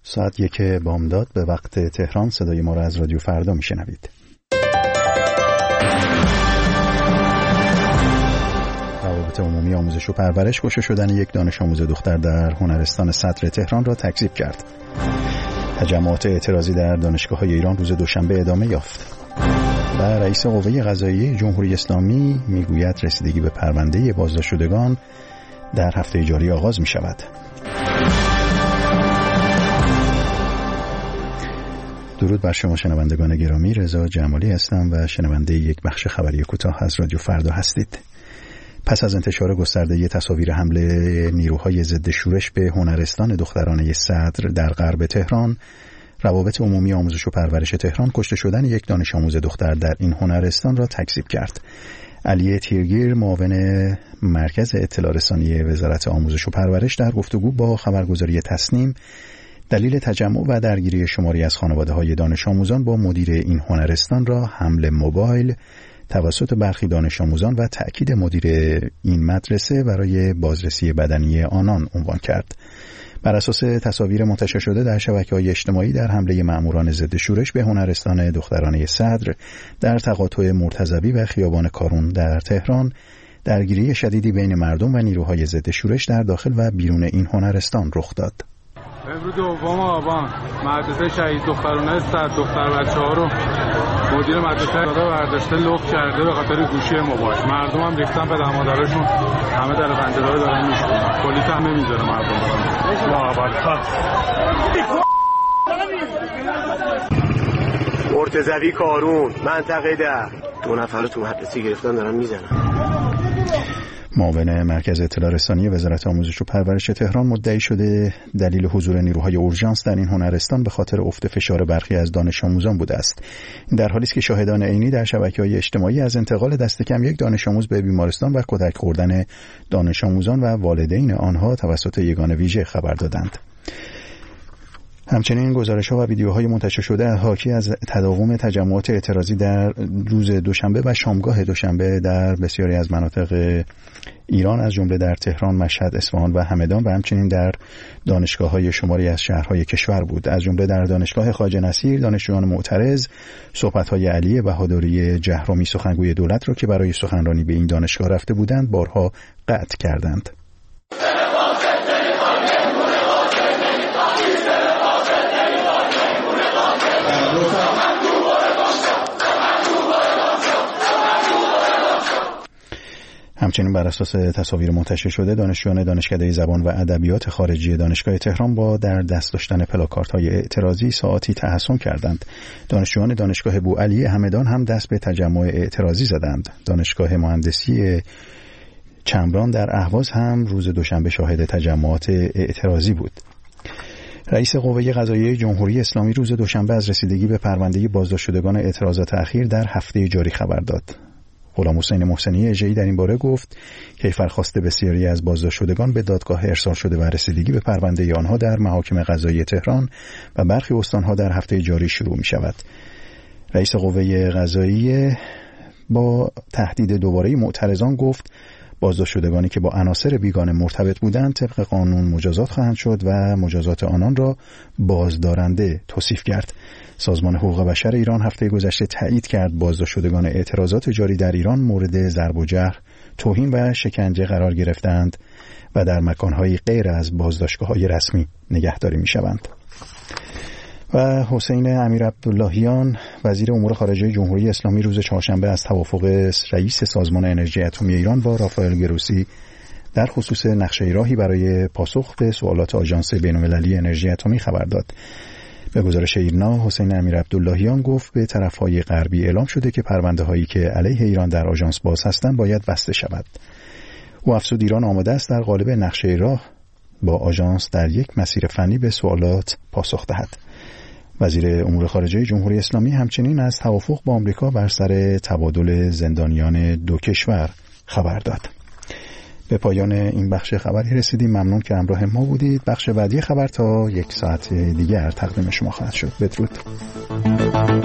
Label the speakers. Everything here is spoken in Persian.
Speaker 1: ساعت 1 بامداد به وقت تهران. صدای ما را از رادیو فردا میشنوید. روابط عمومی آموزش و پرورش کشته شدن یک دانش آموز دختر در هنرستان صدر تهران را تکذیب کرد. تجمعات اعتراضی در دانشگاه‌های ایران روز دوشنبه ادامه یافت. و رئیس قوه قضاییه جمهوری اسلامی میگوید رسیدگی به پرونده بازداشت شدگان در هفته جاری آغاز می شود. درود بر شما شنوندگان گرامی، رضا جمالی هستم و شنونده یک بخش خبری کوتاه از رادیو فردا هستید. پس از انتشار گسترده تصاویر حمله نیروهای ضد شورش به هنرستان دخترانه صدر در غرب تهران، روابط عمومی آموزش و پرورش تهران کشته شدن یک دانش آموز دختر در این هنرستان را تکذیب کرد. علی تیرگیر، معاون مرکز اطلاع رسانی وزارت آموزش و پرورش، در گفتگو با خبرگزاری تسنیم دلیل تجمع و درگیری شماری از خانواده‌های دانش آموزان با مدیر این هنرستان را حمل موبایل توسط برخی دانش آموزان و تأکید مدیر این مدرسه برای بازرسی بدنی آنان عنوان کرد. بر اساس تصاویر منتشر شده در شبکه‌های اجتماعی، در حمله مأموران ضد شورش به هنرستان دخترانه صدر در تقاطع مرتضوی و خیابان کارون در تهران، درگیری شدیدی بین مردم و نیروهای ضد شورش در داخل و بیرون این هنرستان رخ داد.
Speaker 2: امروز 2 آبان مدرسه شهید دخترانه صدر دختر بچه‌ها رو مدیر مدرسه رو برداشته لوک کرده به خاطر گوشی موبایل. مردم هم ریختن به دمادرشون، همه در پنجره رو دارن میشکنن. پلیس هم نمیذاره مردم برن. یا ابرخاص
Speaker 3: مرتضوی کارون منطقه 10 2 نفر رو تو مدرسه گرفتن دارن میزنن.
Speaker 1: معاون مرکز اطلاع رسانی وزارت آموزش و پرورش تهران مدعی شده دلیل حضور نیروهای اورژانس در این هنرستان به خاطر افت فشار برخی از دانش آموزان بوده است. این در حالی است که شاهدان عینی در شبکه‌های اجتماعی از انتقال دست کم یک دانش آموز به بیمارستان و کتک خوردن دانش آموزان و والدین آنها توسط یگان ویژه خبر دادند. همچنین گزارش‌ها و ویدیوهای منتشر شده حاکی از تداوم تجمعات اعتراضی در روز دوشنبه و شامگاه دوشنبه در بسیاری از مناطق ایران از جمله در تهران، مشهد، اصفهان و همدان و همچنین در دانشگاه‌های شماری از شهرهای کشور بود. از جمله در دانشگاه خواجه نصیر، دانشجویان معترض صحبت‌های علی بهادری جهرمی، سخنگوی دولت را که برای سخنرانی به این دانشگاه رفته بودند بارها قطع کردند. همچنین بر اساس تصاویر منتشر شده دانشجویان دانشکده زبان و ادبیات خارجی دانشگاه تهران با در دست داشتن پلاکاردهای اعتراضی ساعاتی تحصن کردند. دانشجویان دانشگاه بوعلی همدان هم دست به تجمع اعتراضی زدند. دانشگاه مهندسی چمران در اهواز هم روز دوشنبه شاهد تجمعات اعتراضی بود. رئیس قوه قضاییه جمهوری اسلامی روز دوشنبه از رسیدگی به پرونده بازداشت شدگان اعتراضات اخیر در هفته جاری خبر داد. غلام حسین محسنی اژه‌ای در این باره گفت کیفرخواست بسیاری از بازداشت شدگان به دادگاه ارسال شده و رسیدگی به پرونده آنها در محاکم قضایی تهران و برخی استانها در هفته جاری شروع می شود. رئیس قوه قضاییه با تهدید دوباره معترضان گفت بازداشت شدگانی که با عناصر بیگانه مرتبط بودند طبق قانون مجازات خواهند شد و مجازات آنان را بازدارنده توصیف کرد. سازمان حقوق بشر ایران هفته گذشته تایید کرد بازداشت شدگان اعتراضات جاری در ایران مورد ضرب و جرح، توهین و شکنجه قرار گرفتند و در مکان‌های غیر از بازداشتگاه‌های رسمی نگهداری می‌شوند. و حسین امیرعبداللهیان وزیر امور خارجه جمهوری اسلامی روز چهارشنبه از توافق رئیس سازمان انرژی اتمی ایران با رافائل گروسی در خصوص نقشه راهی برای پاسخ به سوالات آژانس بین‌المللی انرژی اتمی خبر داد. به گزارش ایرنا، حسین امیرعبداللهیان گفت به طرف‌های غربی اعلام شده که پرونده‌هایی که علیه ایران در آژانس باز هستند باید بسته شود. او افزود ایران آماده است در قالب نقشه راه با آژانس در یک مسیر فنی به سوالات پاسخ دهد. وزیر امور خارجه جمهوری اسلامی همچنین از توافق با آمریکا بر سر تبادل زندانیان دو کشور خبر داد. به پایان این بخش خبری رسیدیم. ممنون که همراه ما بودید. بخش بعدی خبر تا 1 ساعت دیگر تقدیم شما خواهد شد. بدرود.